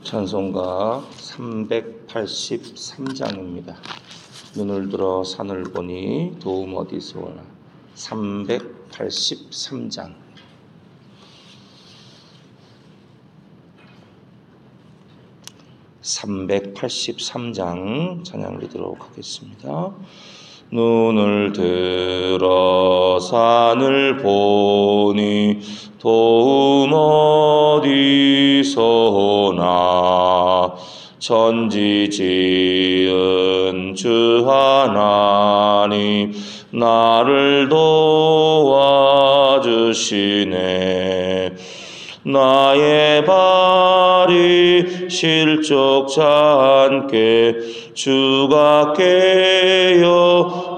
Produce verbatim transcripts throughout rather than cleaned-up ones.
찬송가 삼백팔십삼 장입니다. 눈을 들어 산을 보니 도움 어디서 오나. 삼백팔십삼 장. 삼백팔십삼 장 찬양 드리도록 하겠습니다. 눈을 들어 산을 보니 도움 어디서 오나. 천지 지은 주 하나님 나를 도와주시네. 나의 발이 실족치 않게 주가 깨어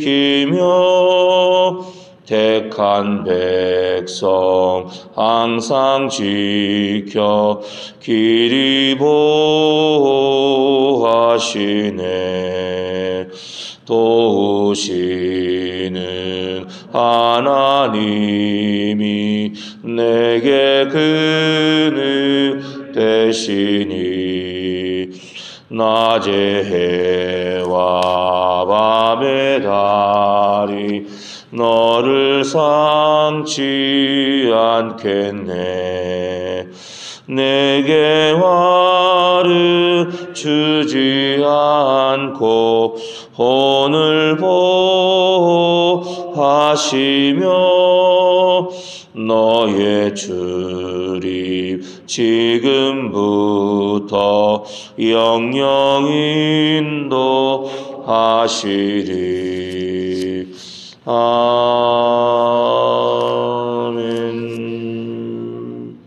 지키며 택한 백성 항상 지켜 길이 보호하시네. 도우시는 하나님이 내게 그늘 되시니. 낮의 해와 밤의 달이 너를 상치 않겠네. 내게 화를 주지 않고 혼을 보호하시며 너의 출입 지금부터 영영 인도하시리. 아멘.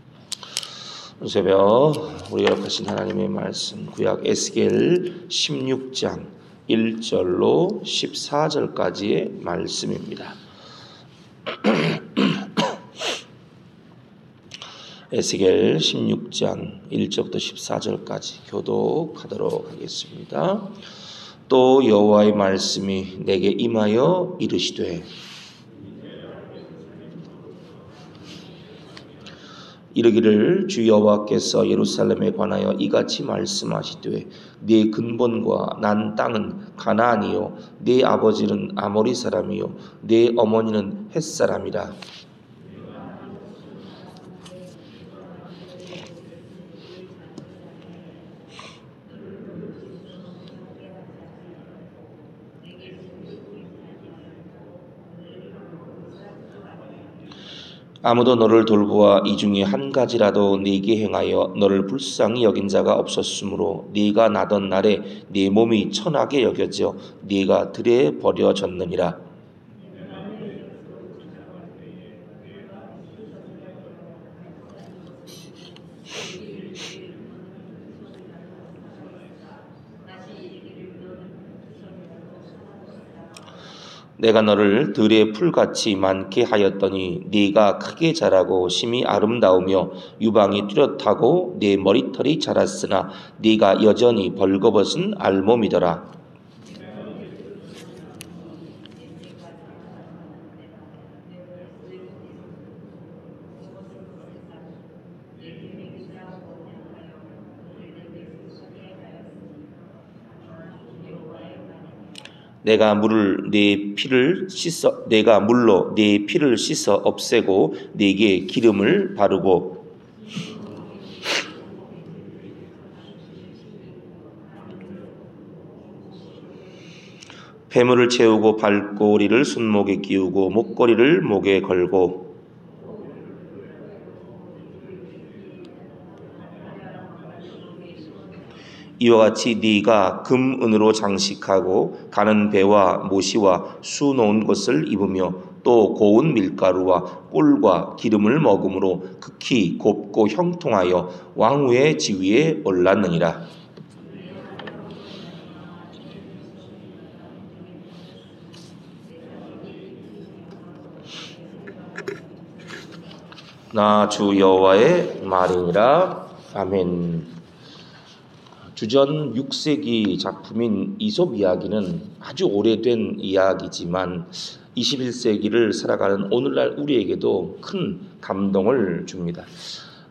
새벽 우리 허락하신 하나님의 말씀 구약 에스겔 십육 장 일 절로 십사 절까지의 말씀입니다. 에스겔 십육 장 일 절부터 십사 절까지 교독하도록 하겠습니다. 또 여호와의 말씀이 내게 임하여 이르시되 이르기를 주 여호와께서 예루살렘에 관하여 이같이 말씀하시되 네 근본과 난 땅은 가나안이요 네 아버지는 아모리 사람이요 네 어머니는 헷 사람이라. 아무도 너를 돌보아 이 중에 한 가지라도 네게 행하여 너를 불쌍히 여긴 자가 없었으므로 네가 나던 날에 네 몸이 천하게 여겨져 네가 들에 버려졌느니라. 내가 너를 들의 풀같이 많게 하였더니 네가 크게 자라고 심히 아름다우며 유방이 뚜렷하고 네 머리털이 자랐으나 네가 여전히 벌거벗은 알몸이더라. 내가 물을 네 피를 씻어 내가 물로 네 피를 씻어 없애고 네게 기름을 바르고 폐물을 채우고 발꼬리를 손목에 끼우고 목걸이를 목에 걸고 이와 같이 네가 금, 은으로 장식하고 가는 배와 모시와 수 놓은 것을 입으며 또 고운 밀가루와 꿀과 기름을 먹음으로 극히 곱고 형통하여 왕후의 지위에 올랐느니라. 나 주 여호와의 말이니라. 아멘. 주전 육 세기 작품인 이솝 이야기는 아주 오래된 이야기지만 이십일 세기를 살아가는 오늘날 우리에게도 큰 감동을 줍니다.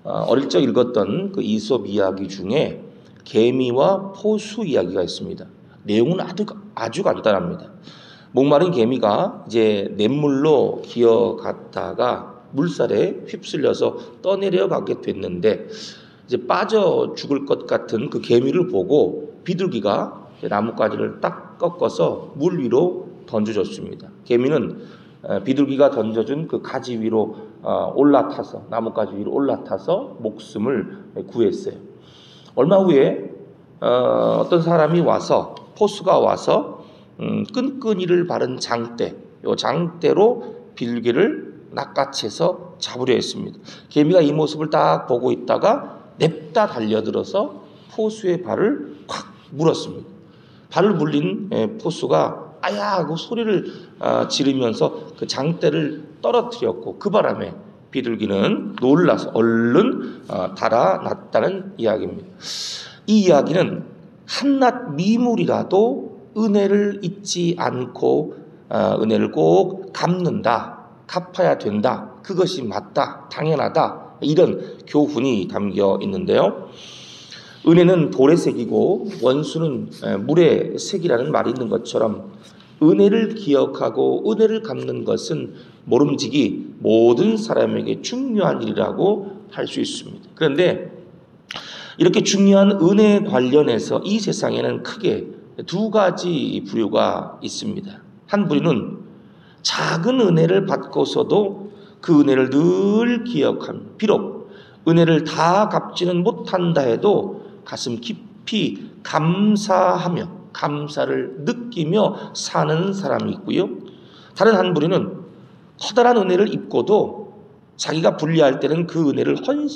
어릴 적 읽었던 그 이솝 이야기 중에 개미와 포수 이야기가 있습니다. 내용은 아주, 아주 간단합니다. 목마른 개미가 이제 냇물로 기어갔다가 물살에 휩쓸려서 떠내려 가게 됐는데 이제 빠져 죽을 것 같은 그 개미를 보고 비둘기가 나뭇가지를 딱 꺾어서 물 위로 던져줬습니다. 개미는 비둘기가 던져준 그 가지 위로 올라타서 나뭇가지 위로 올라타서 목숨을 구했어요. 얼마 후에 어떤 사람이 와서 포수가 와서 끈끈이를 바른 장대, 요 장대로 비둘기를 낚아채서 잡으려 했습니다. 개미가 이 모습을 딱 보고 있다가 냅다 달려들어서 포수의 발을 콱 물었습니다. 발을 물린 포수가 아야 하고 소리를 지르면서 그 장대를 떨어뜨렸고 그 바람에 비둘기는 놀라서 얼른 달아났다는 이야기입니다. 이 이야기는 한낱 미물이라도 은혜를 잊지 않고 은혜를 꼭 갚는다, 갚아야 된다, 그것이 맞다, 당연하다, 이런 교훈이 담겨 있는데요. 은혜는 돌의 색이고 원수는 물의 색이라는 말이 있는 것처럼 은혜를 기억하고 은혜를 갚는 것은 모름지기 모든 사람에게 중요한 일이라고 할 수 있습니다. 그런데 이렇게 중요한 은혜 관련해서 이 세상에는 크게 두 가지 부류가 있습니다. 한 부류는 작은 은혜를 받고서도 그 은혜를 늘 기억합니다. 비록 은혜를 다 갚지는 못한다 해도 가슴 깊이 감사하며 감사를 느끼며 사는 사람이 있고요. 다른 한 부류는 커다란 은혜를 입고도 자기가 불리할 때는 그 은혜를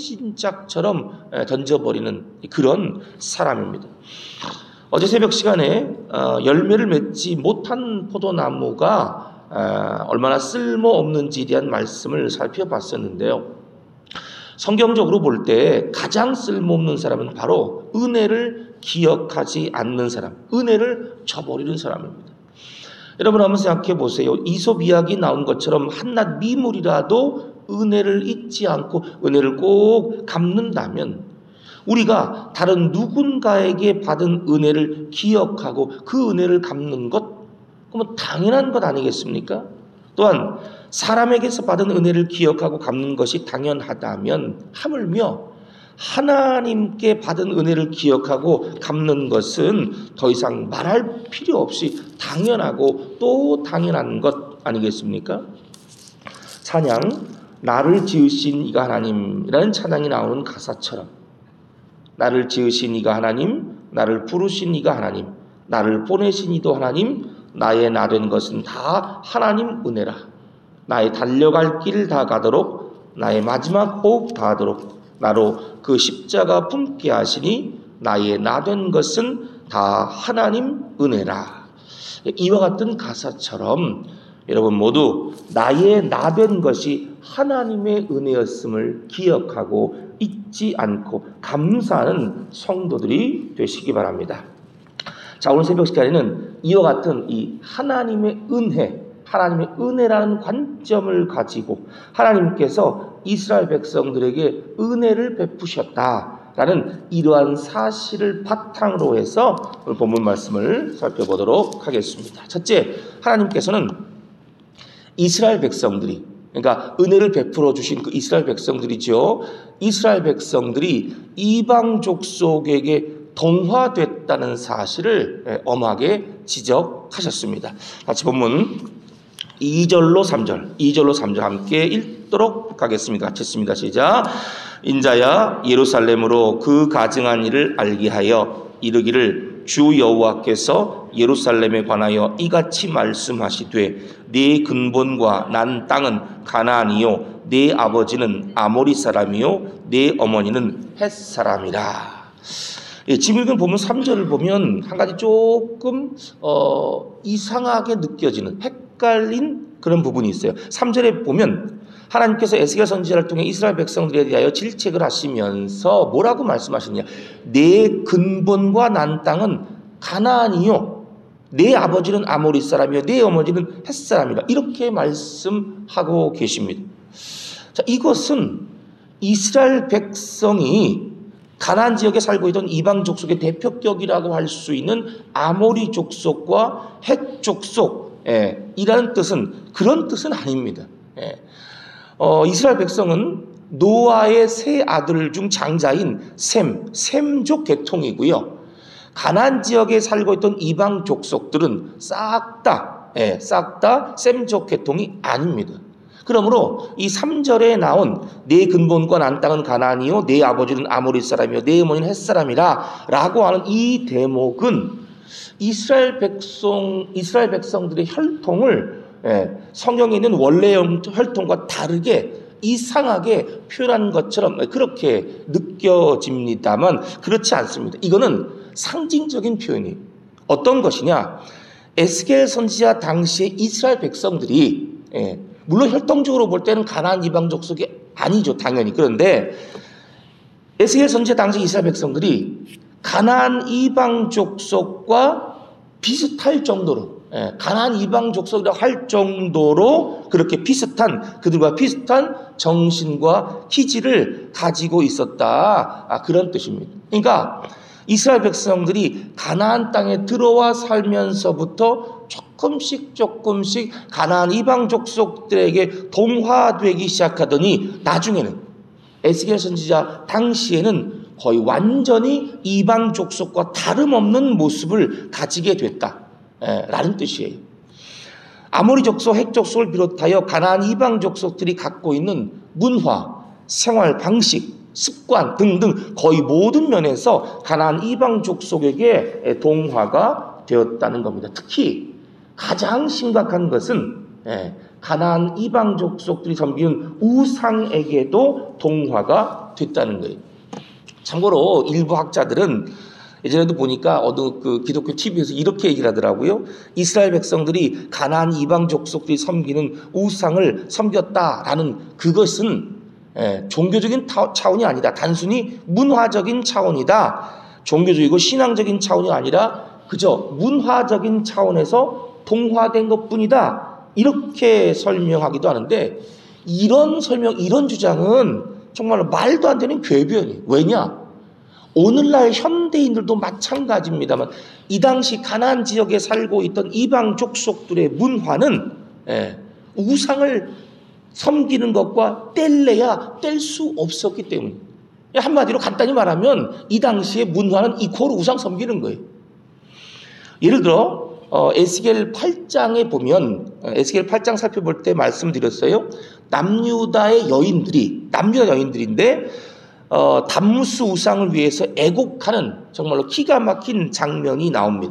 헌신짝처럼 던져버리는 그런 사람입니다. 어제 새벽 시간에 열매를 맺지 못한 포도나무가 얼마나 쓸모없는지에 대한 말씀을 살펴봤었는데요. 성경적으로 볼 때 가장 쓸모없는 사람은 바로 은혜를 기억하지 않는 사람, 은혜를 저버리는 사람입니다. 여러분 한번 생각해 보세요. 이솝 이야기 나온 것처럼 한낱 미물이라도 은혜를 잊지 않고 은혜를 꼭 갚는다면 우리가 다른 누군가에게 받은 은혜를 기억하고 그 은혜를 갚는 것, 그러면 당연한 것 아니겠습니까? 또한 사람에게서 받은 은혜를 기억하고 갚는 것이 당연하다면 하물며 하나님께 받은 은혜를 기억하고 갚는 것은 더 이상 말할 필요 없이 당연하고 또 당연한 것 아니겠습니까? 찬양, 나를 지으신 이가 하나님이라는 찬양이 나오는 가사처럼 나를 지으신 이가 하나님, 나를 부르신 이가 하나님, 나를 보내신 이도 하나님, 나의 나 된 것은 다 하나님 은혜라. 나의 달려갈 길 다 가도록 나의 마지막 호흡 다하도록 나로 그 십자가 품게 하시니 나의 나 된 것은 다 하나님 은혜라. 이와 같은 가사처럼 여러분 모두 나의 나 된 것이 하나님의 은혜였음을 기억하고 잊지 않고 감사하는 성도들이 되시기 바랍니다. 자, 오늘 새벽 시간에는 이와 같은 이 하나님의 은혜, 하나님의 은혜라는 관점을 가지고 하나님께서 이스라엘 백성들에게 은혜를 베푸셨다라는 이러한 사실을 바탕으로 해서 오늘 본문 말씀을 살펴보도록 하겠습니다. 첫째, 하나님께서는 이스라엘 백성들이, 그러니까 은혜를 베풀어 주신 그 이스라엘 백성들이죠. 이스라엘 백성들이 이방 족속에게 동화됐다는 사실을 엄하게 지적하셨습니다. 같이 본문 이 절로 삼 절, 이 절로 삼 절 함께 읽도록 하겠습니다. 같이 읽습니다. 시작. 인자야 예루살렘으로 그 가증한 일을 알게 하여 이르기를 주 여호와께서 예루살렘에 관하여 이같이 말씀하시되 네 근본과 난 땅은 가나안이요 네 아버지는 아모리 사람이요 네 어머니는 헷 사람이라. 예, 지금 읽은 본문 삼 절을 보면 한 가지 조금 어, 이상하게 느껴지는 헷갈린 그런 부분이 있어요. 삼 절에 보면 하나님께서 에스겔 선지자를 통해 이스라엘 백성들에 대하여 질책을 하시면서 뭐라고 말씀하시느냐. 내 근본과 난 땅은 가나안이요 내 아버지는 아모리 사람이요 내 어머니는 헷 사람이라. 이렇게 말씀하고 계십니다. 자, 이것은 이스라엘 백성이 가나안 지역에 살고 있던 이방 족속의 대표격이라고 할 수 있는 아모리 족속과 헷 족속, 예, 이라는 뜻은 그런 뜻은 아닙니다. 예. 어, 이스라엘 백성은 노아의 세 아들 중 장자인 셈, 셈족 계통이고요. 가나안 지역에 살고 있던 이방 족속들은 싹 다, 예, 싹 다 셈족 계통이 아닙니다. 그러므로 이 삼 절에 나온 내 근본과 난 땅은 가나안이요 내 아버지는 아모리 사람이요 내 어머니는 헷 사람이라 라고 하는 이 대목은 이스라엘 백성, 이스라엘 백성들의 혈통을, 예, 성경에 있는 원래 혈통과 다르게 이상하게 표현한 것처럼 그렇게 느껴집니다만 그렇지 않습니다. 이거는 상징적인 표현이 어떤 것이냐, 에스겔 선지자 당시에 이스라엘 백성들이, 예, 물론 혈통적으로 볼 때는 가나안 이방 족속이 아니죠, 당연히. 그런데 에스겔 선지자 당시 이스라엘 백성들이 가나안 이방 족속과 비슷할 정도로, 예, 가나안 이방 족속이라고 할 정도로 그렇게 비슷한, 그들과 비슷한 정신과 기질을 가지고 있었다, 아, 그런 뜻입니다. 그러니까 이스라엘 백성들이 가나안 땅에 들어와 살면서부터 조금씩 조금씩 가나안 이방 족속들에게 동화되기 시작하더니 나중에는 에스겔 선지자 당시에는 거의 완전히 이방 족속과 다름없는 모습을 가지게 됐다라는 뜻이에요. 아모리 족속, 헷 족속을 비롯하여 가나안 이방 족속들이 갖고 있는 문화, 생활 방식, 습관 등등 거의 모든 면에서 가나안 이방 족속에게 동화가 되었다는 겁니다. 특히 가장 심각한 것은, 예, 가나안 이방 족속들이 섬기는 우상에게도 동화가 됐다는 거예요. 참고로 일부 학자들은 예전에도 보니까 어느 그 기독교 티비에서 이렇게 얘기를 하더라고요. 이스라엘 백성들이 가나안 이방 족속들이 섬기는 우상을 섬겼다라는 그것은, 예, 종교적인 차원이 아니다. 단순히 문화적인 차원이다. 종교적이고 신앙적인 차원이 아니라 그저 문화적인 차원에서 동화된 것뿐이다. 이렇게 설명하기도 하는데 이런 설명, 이런 주장은 정말 말도 안 되는 궤변이에요. 왜냐? 오늘날 현대인들도 마찬가지입니다만 이 당시 가나안 지역에 살고 있던 이방 족속들의 문화는, 예, 우상을 섬기는 것과 뗄래야 뗄 수 없었기 때문에, 한마디로 간단히 말하면 이 당시의 문화는 이코르 우상 섬기는 거예요. 예를 들어 어, 에스겔 팔 장에 보면, 에스겔 팔 장 살펴볼 때 말씀드렸어요. 남유다의 여인들이, 남유다 여인들인데 어, 담무스 우상을 위해서 애곡하는 정말로 기가 막힌 장면이 나옵니다.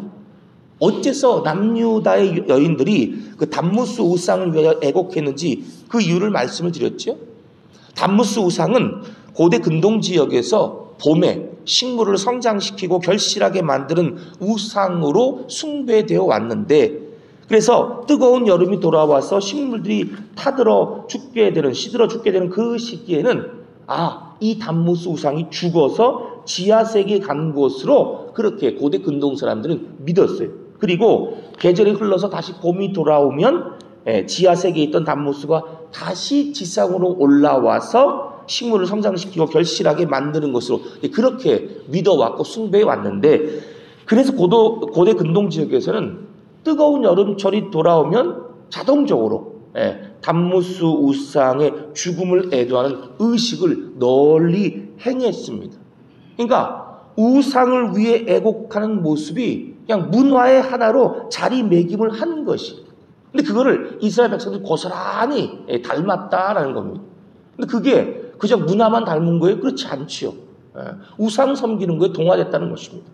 어째서 남유다의 여인들이 그 담무스 우상을 위하여 애곡했는지 그 이유를 말씀을 드렸죠. 담무스 우상은 고대 근동 지역에서 봄에 식물을 성장시키고 결실하게 만드는 우상으로 숭배되어 왔는데, 그래서 뜨거운 여름이 돌아와서 식물들이 타들어 죽게 되는, 시들어 죽게 되는 그 시기에는 아, 이 담무스 우상이 죽어서 지하세계에 간 것으로 그렇게 고대 근동 사람들은 믿었어요. 그리고 계절이 흘러서 다시 봄이 돌아오면 지하세계에 있던 담무스가 다시 지상으로 올라와서 식물을 성장시키고 결실하게 만드는 것으로 그렇게 믿어왔고 숭배해 왔는데, 그래서 고도, 고대 근동 지역에서는 뜨거운 여름철이 돌아오면 자동적으로, 예, 담무스 우상의 죽음을 애도하는 의식을 널리 행했습니다. 그러니까 우상을 위해 애곡하는 모습이 그냥 문화의 하나로 자리매김을 한 것이. 근데 그거를 이스라엘 백성들이 고스란히 닮았다라는 겁니다. 근데 그게 그저 문화만 닮은 거예요? 그렇지 않지요. 우상 섬기는 거에 동화됐다는 것입니다.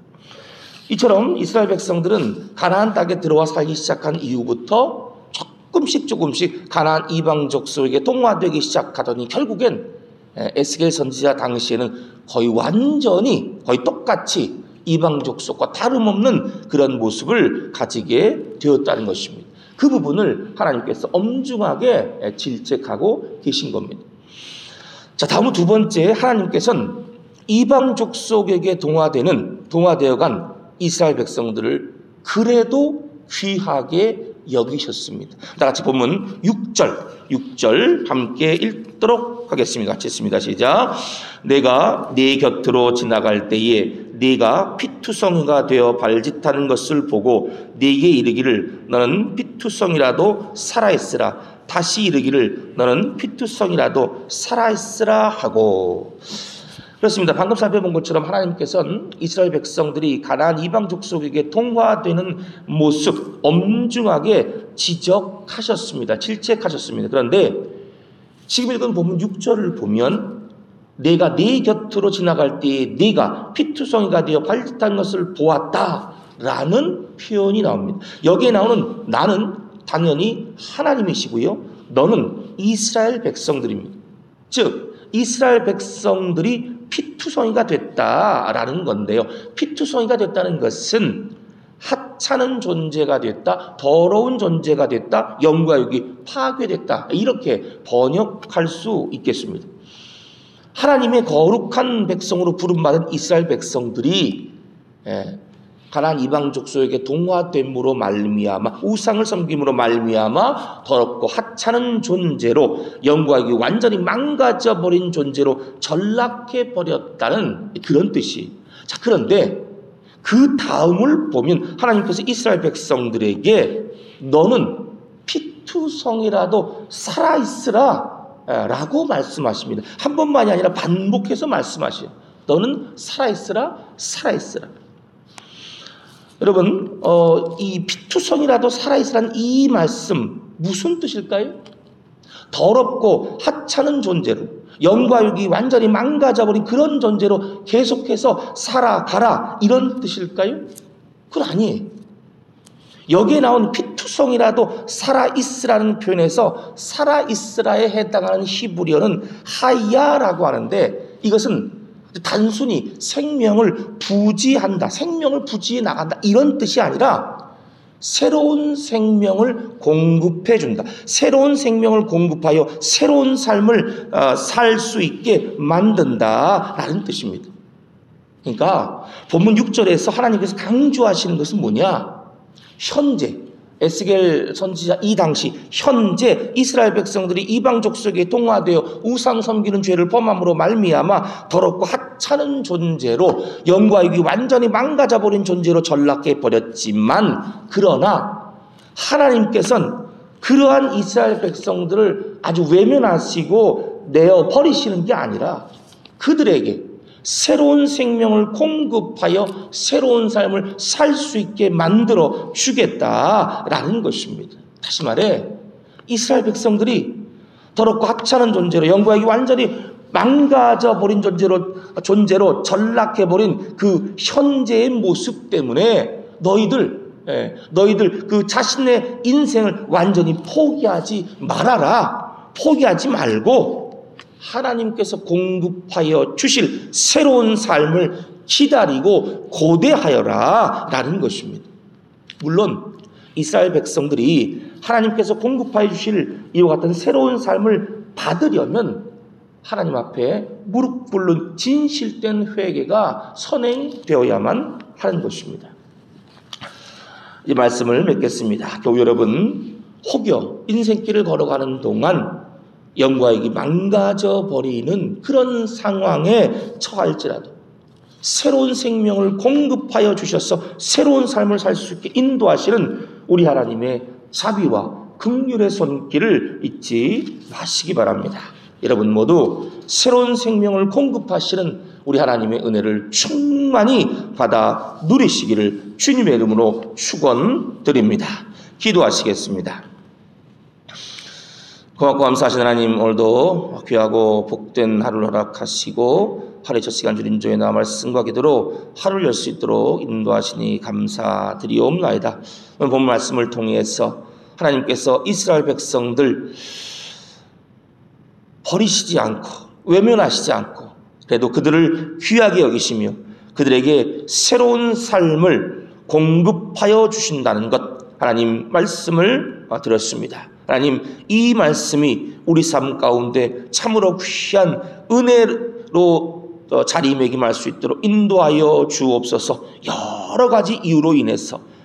이처럼 이스라엘 백성들은 가나안 땅에 들어와 살기 시작한 이후부터 조금씩 조금씩 가나안 이방 족속에게 동화되기 시작하더니 결국엔 에스겔 선지자 당시에는 거의 완전히 거의 똑같이 이방 족속과 다름없는 그런 모습을 가지게 되었다는 것입니다. 그 부분을 하나님께서 엄중하게 질책하고 계신 겁니다. 자, 다음은 두 번째, 하나님께서는 이방 족속에게 동화되는, 동화되어간 이스라엘 백성들을 그래도 귀하게 여기셨습니다. 다 같이 본문 육 절, 육 절 함께 읽도록 하겠습니다. 같이 읽습니다. 시작. 내가 네 곁으로 지나갈 때에 네가 피투성이가 되어 발짓하는 것을 보고 네게 이르기를 너는 피투성이라도 살아있으라. 다시 이르기를 너는 피투성이라도 살아있으라 하고. 그렇습니다. 방금 살펴본 것처럼 하나님께서는 이스라엘 백성들이 가나안 이방 족속에게 통화되는 모습 엄중하게 지적하셨습니다. 질책하셨습니다. 그런데 지금 읽은 본문 육 절을 보면 내가 네 곁으로 지나갈 때에 네가 피투성이가 되어 발짓한 것을 보았다라는 표현이 나옵니다. 여기에 나오는 나는 당연히 하나님이시고요. 너는 이스라엘 백성들입니다. 즉 이스라엘 백성들이 피투성이가 됐다라는 건데요. 피투성이가 됐다는 것은 하찮은 존재가 됐다, 더러운 존재가 됐다, 영과 육이 파괴됐다, 이렇게 번역할 수 있겠습니다. 하나님의 거룩한 백성으로 부름받은 이스라엘 백성들이 가나안 이방 족속에게 동화됨으로 말미암아 우상을 섬김으로 말미암아 더럽고 하찮은 존재로 영과 육이 완전히 망가져버린 존재로 전락해 버렸다는 그런 뜻이. 자, 그런데 그 다음을 보면 하나님께서 이스라엘 백성들에게 너는 피투성이라도 살아있으라 라고 말씀하십니다. 한 번만이 아니라 반복해서 말씀하셔요. 너는 살아있으라, 살아있으라. 여러분, 어, 이 피투성이라도 살아있으라는 이 말씀 무슨 뜻일까요? 더럽고 하찮은 존재로 영과 육이 완전히 망가져버린 그런 존재로 계속해서 살아가라 이런 뜻일까요? 그건 아니에요. 여기에 나온 피투성이라도 살아있으라는 표현에서 살아있으라에 해당하는 히브리어는 하야라고 하는데 이것은 단순히 생명을 부지한다, 생명을 부지해 나간다 이런 뜻이 아니라 새로운 생명을 공급해 준다. 새로운 생명을 공급하여 새로운 삶을 살 수 있게 만든다라는 뜻입니다. 그러니까 본문 육 절에서 하나님께서 강조하시는 것은 뭐냐? 현재 에스겔 선지자 이 당시 현재 이스라엘 백성들이 이방 족속에 동화되어 우상 섬기는 죄를 범함으로 말미암아 더럽고 하찮은 존재로 영과 육이 완전히 망가져버린 존재로 전락해 버렸지만 그러나 하나님께서는 그러한 이스라엘 백성들을 아주 외면하시고 내어 버리시는 게 아니라 그들에게 새로운 생명을 공급하여 새로운 삶을 살 수 있게 만들어 주겠다라는 것입니다. 다시 말해 이스라엘 백성들이 더럽고 하찮은 존재로 영과 육이 완전히 망가져버린 존재로, 존재로 전락해버린 그 현재의 모습 때문에 너희들 예, 너희들 그 자신의 인생을 완전히 포기하지 말아라. 포기하지 말고 하나님께서 공급하여 주실 새로운 삶을 기다리고 고대하여라 라는 것입니다. 물론 이스라엘 백성들이 하나님께서 공급하여 주실 이와 같은 새로운 삶을 받으려면 하나님 앞에 무릎 꿇는 진실된 회개가 선행되어야만 하는 것입니다. 이 말씀을 맺겠습니다. 교우 여러분, 혹여 인생길을 걸어가는 동안 영과 육이 망가져 버리는 그런 상황에 처할지라도 새로운 생명을 공급하여 주셔서 새로운 삶을 살 수 있게 인도하시는 우리 하나님의 자비와 긍휼의 손길을 잊지 마시기 바랍니다. 여러분 모두 새로운 생명을 공급하시는 우리 하나님의 은혜를 충만히 받아 누리시기를 주님의 이름으로 축원드립니다. 기도하시겠습니다. 고맙고 감사하신 하나님, 오늘도 귀하고 복된 하루를 허락하시고 하루의 첫 시간 주님 인도의 말씀과 기도로 하루를 열 수 있도록 인도하시니 감사드리옵나이다. 오늘 본 말씀을 통해서 하나님께서 이스라엘 백성들 버리시지 않고 외면하시지 않고 그래도 그들을 귀하게 여기시며 그들에게 새로운 삶을 공급하여 주신다는 것, 하나님 말씀을 들었습니다. 하나님, 이 말씀이 우리 삶 가운데 참으로 귀한 은혜로 자리매김할 수 있도록 인도하여 주옵소서. 여러 가지 이유로 인해서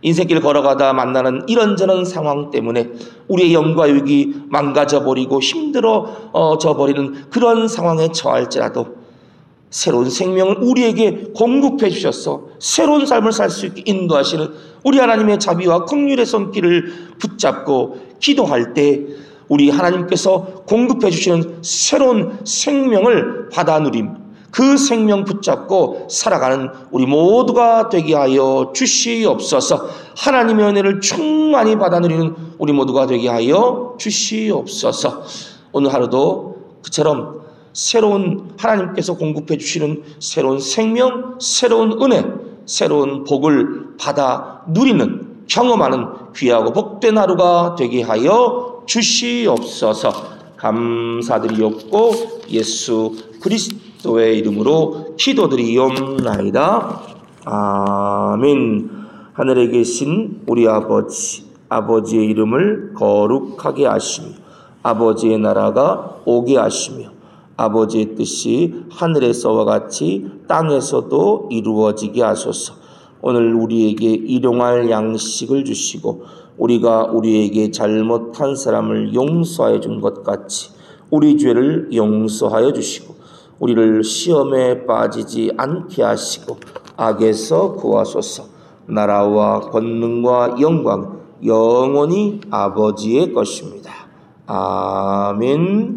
인생길 걸어가다 만나는 이런저런 상황 때문에 우리의 영과 육이 망가져버리고 힘들어져 버리는 그런 상황에 처할지라도 새로운 생명을 우리에게 공급해 주셔서 새로운 삶을 살 수 있게 인도하시는 우리 하나님의 자비와 긍휼의 손길을 붙잡고 기도할 때 우리 하나님께서 공급해 주시는 새로운 생명을 받아 누림, 그 생명 붙잡고 살아가는 우리 모두가 되게 하여 주시옵소서. 하나님의 은혜를 충만히 받아 누리는 우리 모두가 되게 하여 주시옵소서. 오늘 하루도 그처럼 새로운 하나님께서 공급해 주시는 새로운 생명, 새로운 은혜, 새로운 복을 받아 누리는, 경험하는 귀하고 복된 하루가 되게 하여 주시옵소서. 감사드리옵고 예수 그리스도의 이름으로 기도드리옵나이다. 아멘. 하늘에 계신 우리 아버지, 아버지의 이름을 거룩하게 하시며 아버지의 나라가 오게 하시며 아버지의 뜻이 하늘에서와 같이 땅에서도 이루어지게 하소서. 오늘 우리에게 일용할 양식을 주시고 우리가 우리에게 잘못한 사람을 용서해 준 것 같이 우리 죄를 용서하여 주시고 우리를 시험에 빠지지 않게 하시고 악에서 구하소서. 나라와 권능과 영광 영원히 아버지의 것입니다. 아멘.